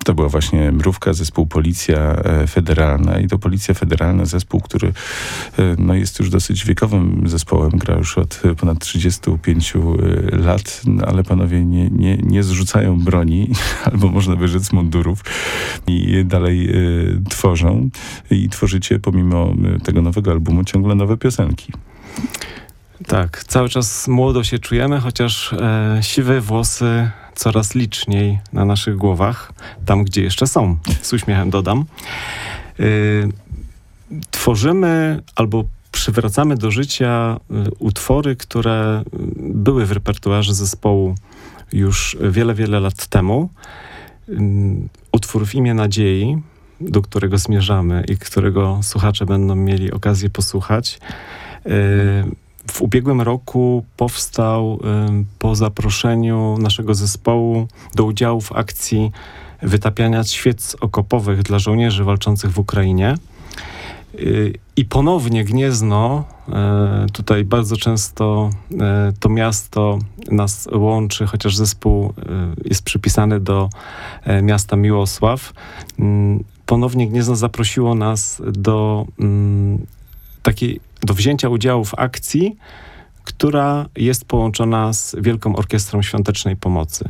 To była właśnie Mrówka, zespół Policja Federalna i to Policja Federalna, zespół, który jest już dosyć wiekowym zespołem, gra już od ponad 35 lat, ale panowie nie zrzucają broni, albo można by rzec mundurów i dalej tworzą i tworzycie pomimo tego nowego albumu ciągle nowe piosenki. Tak, cały czas młodo się czujemy, chociaż siwe włosy coraz liczniej na naszych głowach, tam gdzie jeszcze są, z uśmiechem dodam. Tworzymy albo przywracamy do życia utwory, które były w repertuarze zespołu już wiele, wiele lat temu. Utwór W imię nadziei, do którego zmierzamy i którego słuchacze będą mieli okazję posłuchać. W ubiegłym roku powstał po zaproszeniu naszego zespołu do udziału w akcji wytapiania świec okopowych dla żołnierzy walczących w Ukrainie. I ponownie Gniezno, tutaj bardzo często to miasto nas łączy, chociaż zespół jest przypisany do miasta Miłosław. Ponownie Gniezno zaprosiło nas do wzięcia udziału w akcji, która jest połączona z Wielką Orkiestrą Świątecznej Pomocy.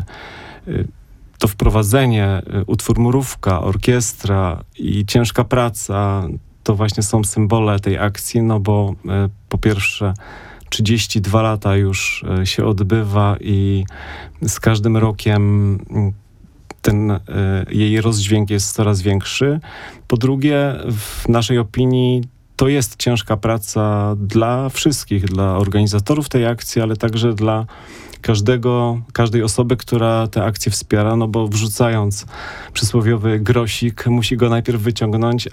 To wprowadzenie, utwór Mrówka, orkiestra i ciężka praca to właśnie są symbole tej akcji, bo po pierwsze 32 lata już się odbywa i z każdym rokiem ten jej rozdźwięk jest coraz większy. Po drugie, w naszej opinii to jest ciężka praca dla wszystkich, dla organizatorów tej akcji, ale także dla każdej osoby, która tę akcję wspiera, bo wrzucając przysłowiowy grosik, musi go najpierw wyciągnąć,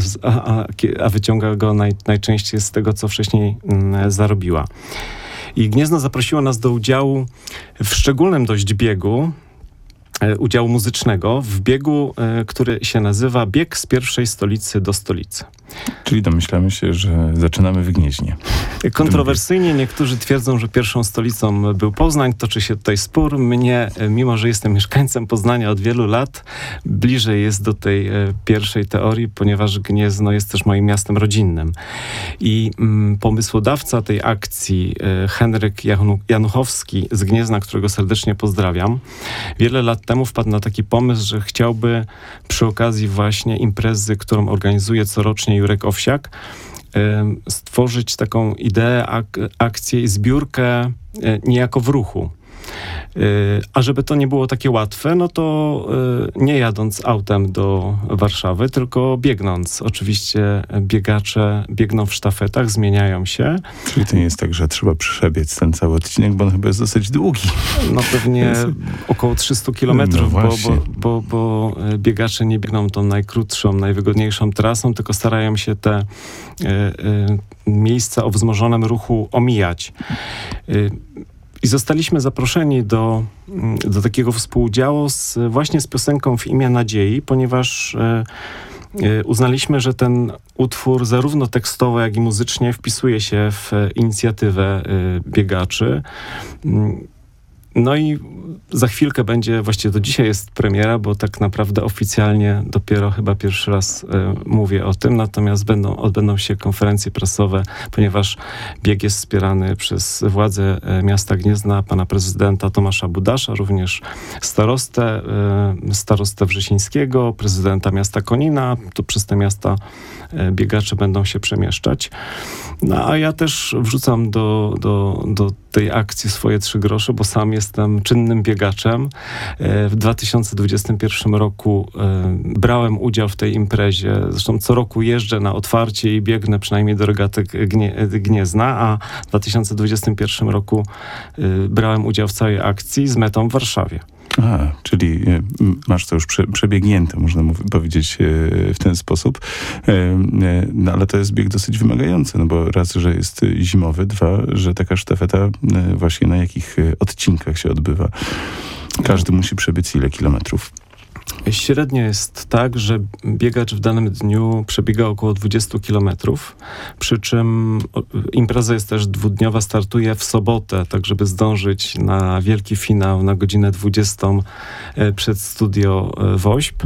a wyciąga go najczęściej z tego, co wcześniej zarobiła. I Gniezno zaprosiło nas do udziału w szczególnym dość biegu, udziału muzycznego, w biegu, który się nazywa Bieg z pierwszej stolicy do stolicy. Czyli domyślamy się, że zaczynamy w Gnieźnie. Kontrowersyjnie niektórzy twierdzą, że pierwszą stolicą był Poznań. Toczy się tutaj spór. Mnie, mimo że jestem mieszkańcem Poznania od wielu lat, bliżej jest do tej pierwszej teorii, ponieważ Gniezno jest też moim miastem rodzinnym. I pomysłodawca tej akcji, Henryk Januchowski z Gniezna, którego serdecznie pozdrawiam, wiele lat temu wpadł na taki pomysł, że chciałby przy okazji właśnie imprezy, którą organizuje corocznie Jurek Owsiak, stworzyć taką ideę, akcję i zbiórkę niejako w ruchu. A żeby to nie było takie łatwe, to nie jadąc autem do Warszawy, tylko biegnąc. Oczywiście biegacze biegną w sztafetach, zmieniają się. Czyli to nie jest tak, że trzeba przebiec ten cały odcinek, bo on chyba jest dosyć długi. Pewnie około 300 kilometrów, bo biegacze nie biegną tą najkrótszą, najwygodniejszą trasą, tylko starają się te miejsca o wzmożonym ruchu omijać. I zostaliśmy zaproszeni do takiego współudziału właśnie z piosenką W imię nadziei, ponieważ uznaliśmy, że ten utwór zarówno tekstowo, jak i muzycznie wpisuje się w inicjatywę biegaczy. I za chwilkę będzie, właściwie to dzisiaj jest premiera, bo tak naprawdę oficjalnie dopiero chyba pierwszy raz mówię o tym, natomiast odbędą się konferencje prasowe, ponieważ bieg jest wspierany przez władze miasta Gniezna, pana prezydenta Tomasza Budasza, również starostę Wrzesińskiego, prezydenta miasta Konina, to przez te miasta biegacze będą się przemieszczać. A ja też wrzucam do tej akcji swoje 3 grosze, bo sam jestem czynnym biegaczem. W 2021 roku brałem udział w tej imprezie. Zresztą co roku jeżdżę na otwarcie i biegnę przynajmniej do regaty Gniezna, a w 2021 roku brałem udział w całej akcji z metą w Warszawie. Czyli masz to już przebiegnięte, można powiedzieć w ten sposób. Ale to jest bieg dosyć wymagający, bo raz, że jest zimowy, 2, że taka sztafeta właśnie na jakich odcinkach się odbywa. Każdy musi przebiec ile kilometrów? Średnio jest tak, że biegacz w danym dniu przebiega około 20 kilometrów, przy czym impreza jest też dwudniowa, startuje w sobotę, tak żeby zdążyć na wielki finał na godzinę 20 przed studio WOŚP.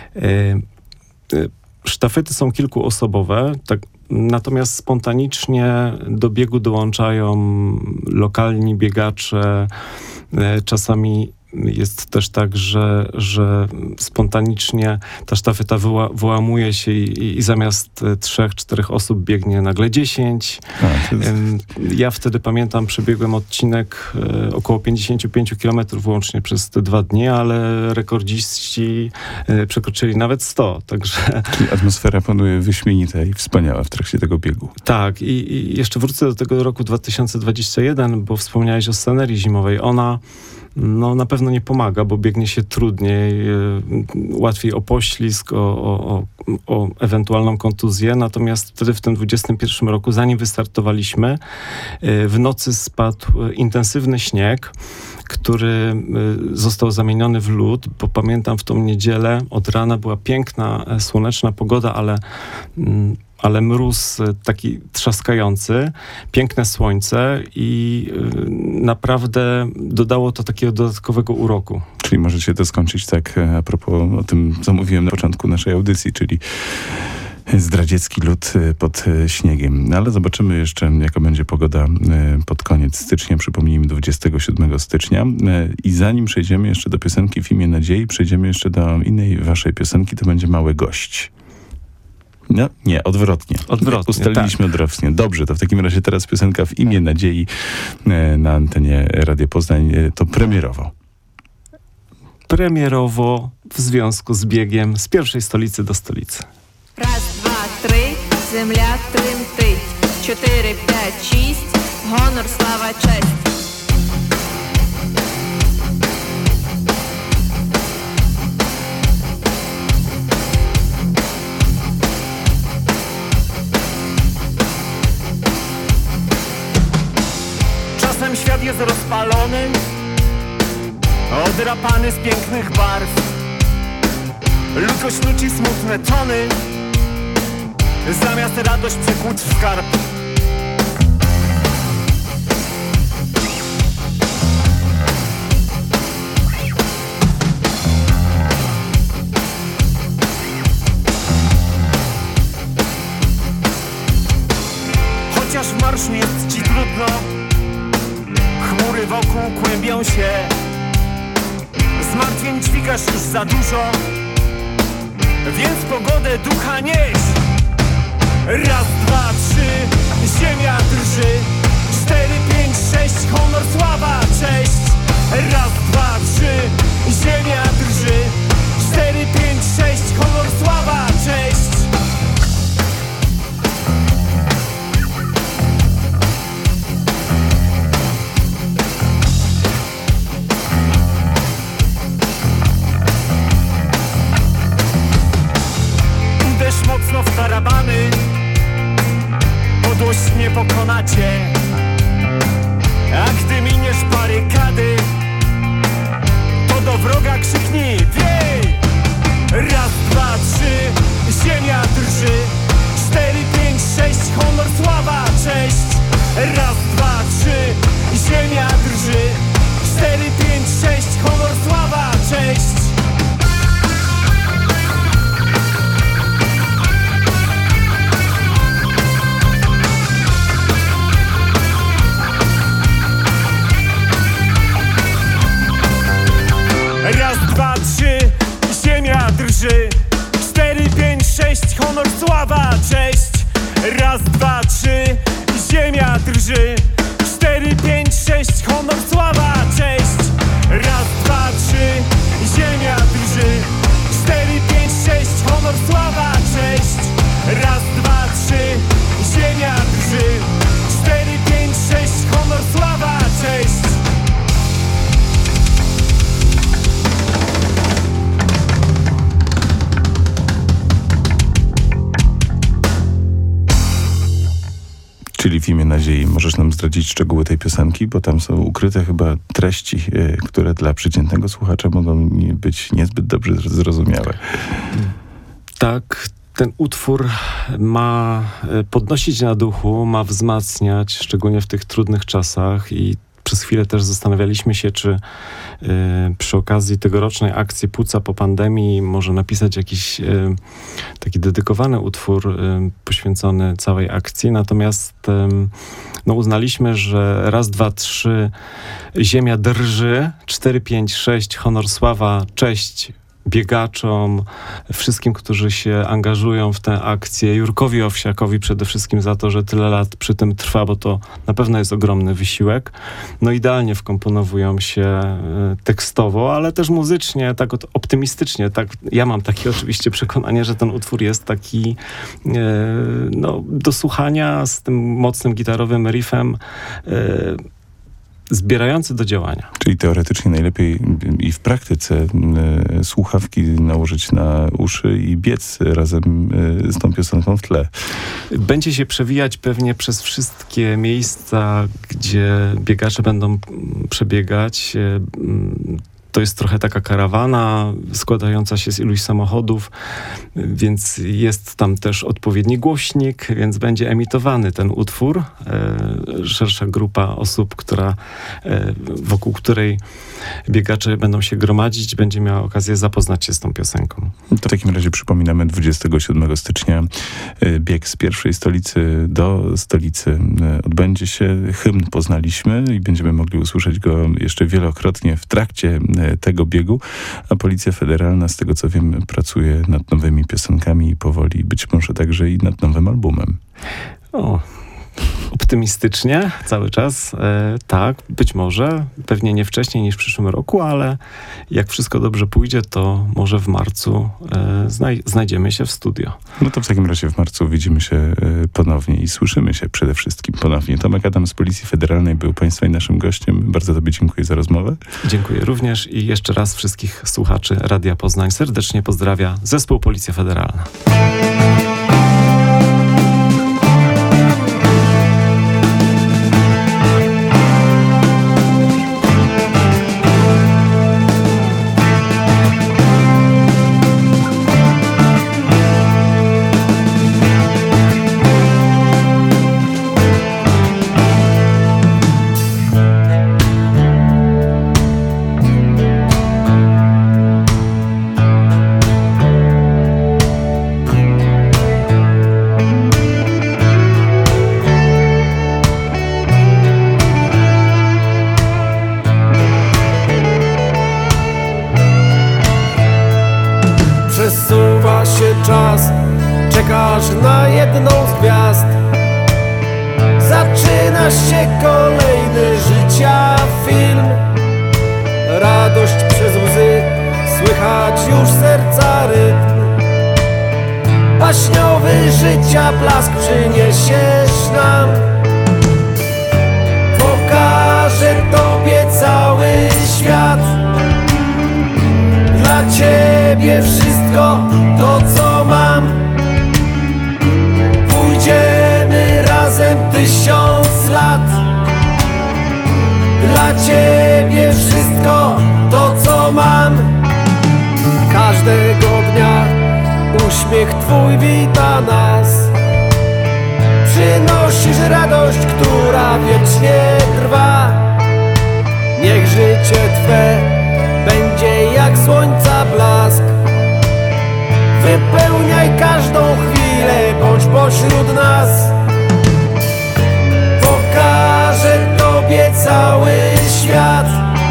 Sztafety są kilkuosobowe, tak, natomiast spontanicznie do biegu dołączają lokalni biegacze. Czasami jest też tak, że spontanicznie ta sztafeta wyłamuje się i zamiast 3-4 osób biegnie nagle 10. Ja wtedy pamiętam, przebiegłem odcinek około 55 km łącznie przez te 2 dni, ale rekordziści przekroczyli nawet 100. Także... Czyli atmosfera panuje wyśmienita i wspaniała w trakcie tego biegu. Tak, i jeszcze wrócę do tego roku 2021, bo wspomniałeś o scenerii zimowej. Ona na pewno nie pomaga, bo biegnie się trudniej, łatwiej o poślizg, o ewentualną kontuzję. Natomiast wtedy w tym 2021 roku, zanim wystartowaliśmy, w nocy spadł intensywny śnieg, który został zamieniony w lód, bo pamiętam w tą niedzielę od rana była piękna, słoneczna pogoda, ale mróz taki trzaskający, piękne słońce i naprawdę dodało to takiego dodatkowego uroku. Czyli może się to skończyć tak a propos o tym, co mówiłem na początku naszej audycji, czyli zdradziecki lód pod śniegiem. No ale zobaczymy jeszcze, jaka będzie pogoda pod koniec stycznia. Przypomnijmy, 27 stycznia. I zanim przejdziemy jeszcze do piosenki W imię nadziei, przejdziemy jeszcze do innej waszej piosenki, to będzie Mały gość. No, nie, odwrotnie. Ustaliliśmy tak. Odwrotnie. Dobrze, to w takim razie teraz piosenka W imię nadziei na antenie Radia Poznań. To premierowo. Premierowo w związku z biegiem z pierwszej stolicy do stolicy. Raz, dwa, trzy, земля тремтить. 4, 5, 6, гонор, слава, честь. Czasem świat jest rozpalony, odrapany z pięknych barw. Ludzkość nuci smutne tony, zamiast radość przekuć w skarb. Chociaż w marszu jest ci trudno, chmury wokół kłębią się. Zmartwień dźwigasz już za dużo, więc pogodę ducha nieś. Raz, dwa, trzy, ziemia drży. 4, 5, 6, honor, sława, cześć. Raz, dwa, trzy, ziemia drży. 4, 5, 6, honor, sława, cześć. Uderz mocno w tarabany, podłość nie pokonacie. A gdy miniesz barykady, to do wroga krzyknij wiej! Raz, dwa, trzy, ziemia drży. 4, 5, 6, honor, sława, cześć. Raz, dwa, trzy, ziemia drży. 4, 5, 6, honor, sława, cześć. Raz, dwa, trzy, ziemia drży. 4, 5, 6, honor, sława, cześć. Raz, dwa, trzy, ziemia drży. 4, 5, 6, honor, sława, cześć. Raz, dwa, trzy, ziemia drży. 4, 5, 6, honor, sława, cześć. Raz, dwa, trzy, ziemia drży. 4, 5, 6, honor, sława, cześć. Czyli w imię nadziei. Możesz nam zdradzić szczegóły tej piosenki, bo tam są ukryte chyba treści, które dla przeciętnego słuchacza mogą być niezbyt dobrze zrozumiałe. Tak, ten utwór ma podnosić na duchu, ma wzmacniać, szczególnie w tych trudnych czasach, i przez chwilę też zastanawialiśmy się, czy przy okazji tegorocznej akcji Płuca po pandemii może napisać jakiś taki dedykowany utwór poświęcony całej akcji. Natomiast uznaliśmy, że 1, 2, 3 ziemia drży, 4, 5, 6 honor, sława, cześć biegaczom, wszystkim, którzy się angażują w tę akcję, Jurkowi Owsiakowi przede wszystkim za to, że tyle lat przy tym trwa, bo to na pewno jest ogromny wysiłek. Idealnie wkomponowują się tekstowo, ale też muzycznie, tak optymistycznie. Tak, ja mam takie oczywiście przekonanie, że ten utwór jest taki do słuchania z tym mocnym gitarowym riffem, zbierający do działania. Czyli teoretycznie najlepiej i w praktyce słuchawki nałożyć na uszy i biec razem z tą piosenką w tle. Będzie się przewijać pewnie przez wszystkie miejsca, gdzie biegacze będą przebiegać. To jest trochę taka karawana składająca się z iluś samochodów, więc jest tam też odpowiedni głośnik, więc będzie emitowany ten utwór. Szersza grupa osób, wokół której biegacze będą się gromadzić, będzie miała okazję zapoznać się z tą piosenką. To w takim razie przypominamy 27 stycznia bieg z pierwszej stolicy do stolicy odbędzie się. Hymn poznaliśmy i będziemy mogli usłyszeć go jeszcze wielokrotnie w trakcie tego biegu, a Policja Federalna, z tego co wiem, pracuje nad nowymi piosenkami i powoli być może także i nad nowym albumem. Optymistycznie cały czas. Tak, być może, pewnie nie wcześniej niż w przyszłym roku, ale jak wszystko dobrze pójdzie, to może w marcu znajdziemy się w studio. To w takim razie w marcu widzimy się ponownie i słyszymy się przede wszystkim ponownie. Tomek Adam z Policji Federalnej był Państwa i naszym gościem. Bardzo Tobie dziękuję za rozmowę. Dziękuję również i jeszcze raz wszystkich słuchaczy Radia Poznań serdecznie pozdrawia zespół Policja Federalna. Przesuwa się czas, czekasz na jedną z gwiazd. Zaczyna się kolejny życia film. Radość przez łzy, słychać już serca rytm. Baśniowy życia blask przyniesiesz nam. Pokażę Tobie cały świat. Dla Ciebie wszystko to, co mam. Pójdziemy razem 1000 lat. Dla Ciebie wszystko to, co mam. Każdego dnia uśmiech Twój wita nas. Przynosisz radość, która wiecznie trwa. Niech życie Twe będzie jak słońca blask. Wypełniaj każdą chwilę, bądź pośród nas. Pokażę Tobie cały świat.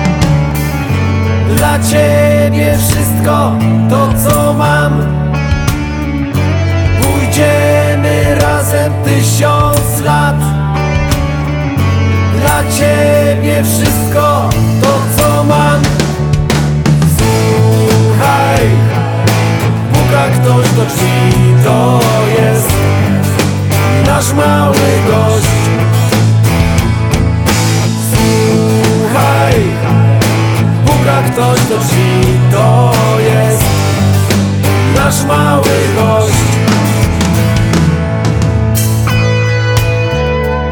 Dla Ciebie wszystko to, co mam. Pójdziemy razem 1000 lat. Dla Ciebie wszystko to, co mam. Słuchaj, puka ktoś do drzwi, to jest nasz mały gość. Słuchaj, puka ktoś do drzwi, to jest nasz mały gość.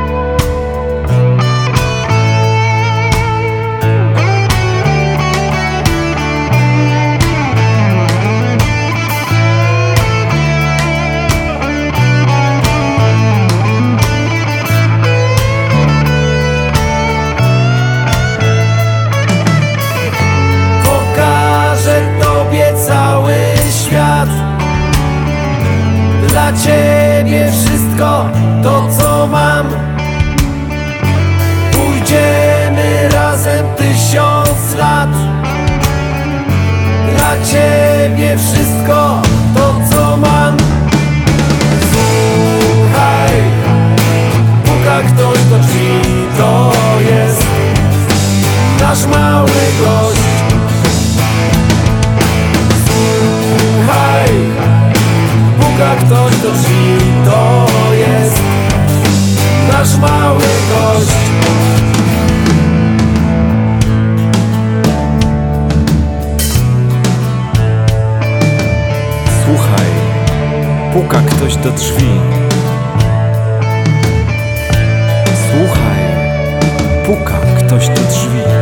Dla ciebie wszystko to, co mam. Pójdziemy razem 1000 lat. Dla ciebie wszystko to, co mam. Słuchaj, puka ktoś do drzwi, to jest nasz mały gość. Słuchaj, puka ktoś do drzwi, to jest nasz mały gość. Słuchaj, puka ktoś do drzwi. Słuchaj, puka ktoś do drzwi.